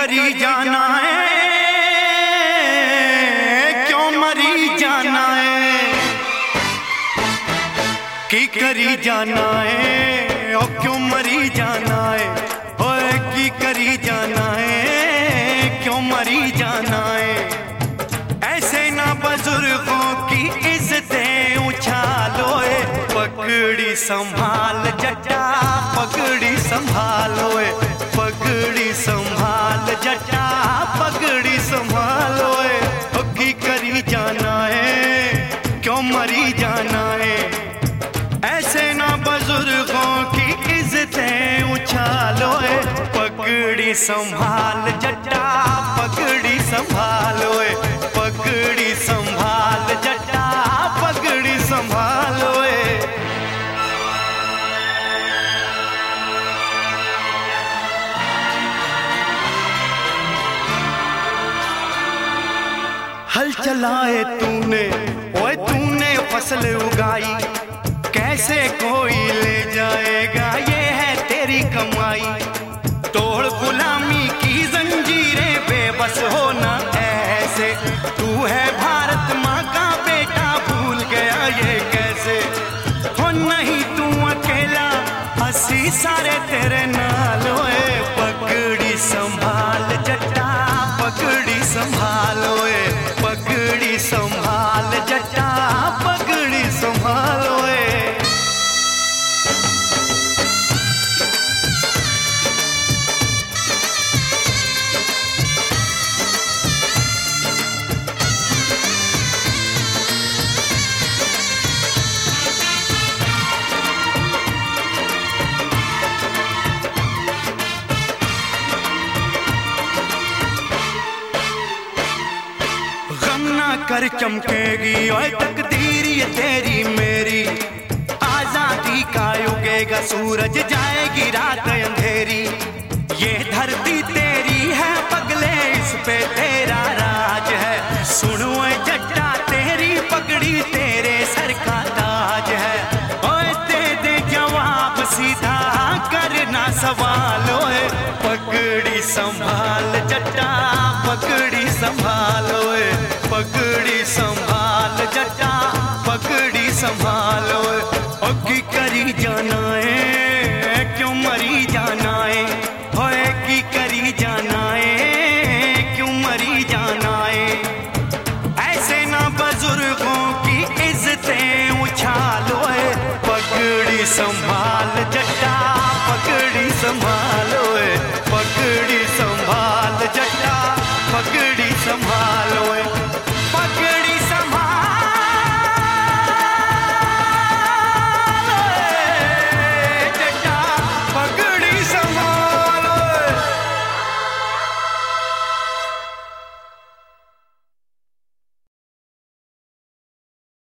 करी जाना है, क्यों मरी जाना है, की करी जाना है, और क्यों मरी जाना है, ओए की करी जाना है, क्यों मरी जाना है। ऐसे ना बुजुर्गों की इज्जतें उछालो, पगड़ी संभाल जटा, पगड़ी संभालो, पगड़ी संभाल जटा, पगड़ी संभालो, की करी जाना है, क्यों मरी जाना है। ऐसे ना बुजुर्गों की इज्जतें उछालो, पगड़ी संभाल जटा, पगड़ी संभालो, पगड़ी संभाल जटा, पगड़ी संभालो। हल चलाए तूने, ओए तूने फसल उगाई, कैसे कोई ले जाएगा, ये है तेरी कमाई। तोड़ गुलामी की जंजीरें, बेबस होना ऐसे, तू है भारत माँ का बेटा, भूल गया ये कैसे। हो नहीं तू अकेला, हंसी सारे तेरे नाल, पगड़ी संभाल जटा, पगड़ी संभालो, पगड़ी संभाल जटा, पगड़ी संभालो। कर चमकेगी ओए तकदीर ये तेरी मेरी, आजादी का उगेगा सूरज, जाएगी रात अंधेरी। ये धरती तेरी है पगले, इस पे तेरा राज है। सुन ओए जट्टा, तेरी पगड़ी तेरे सर का ताज है। ओए दे दे जवाब सीधा, करना सवाल, ओए पगड़ी संभाल जट्टा, पगड़ी संभालो, पगड़ी संभाल जटा, पगड़ी संभालो। की करी जाना है, क्यों मरी जाना है, होए की करी जाना है, क्यों मरी जाना है। ऐसे ना बुजुर्गों की इज्जतें उछालो, पगड़ी संभाल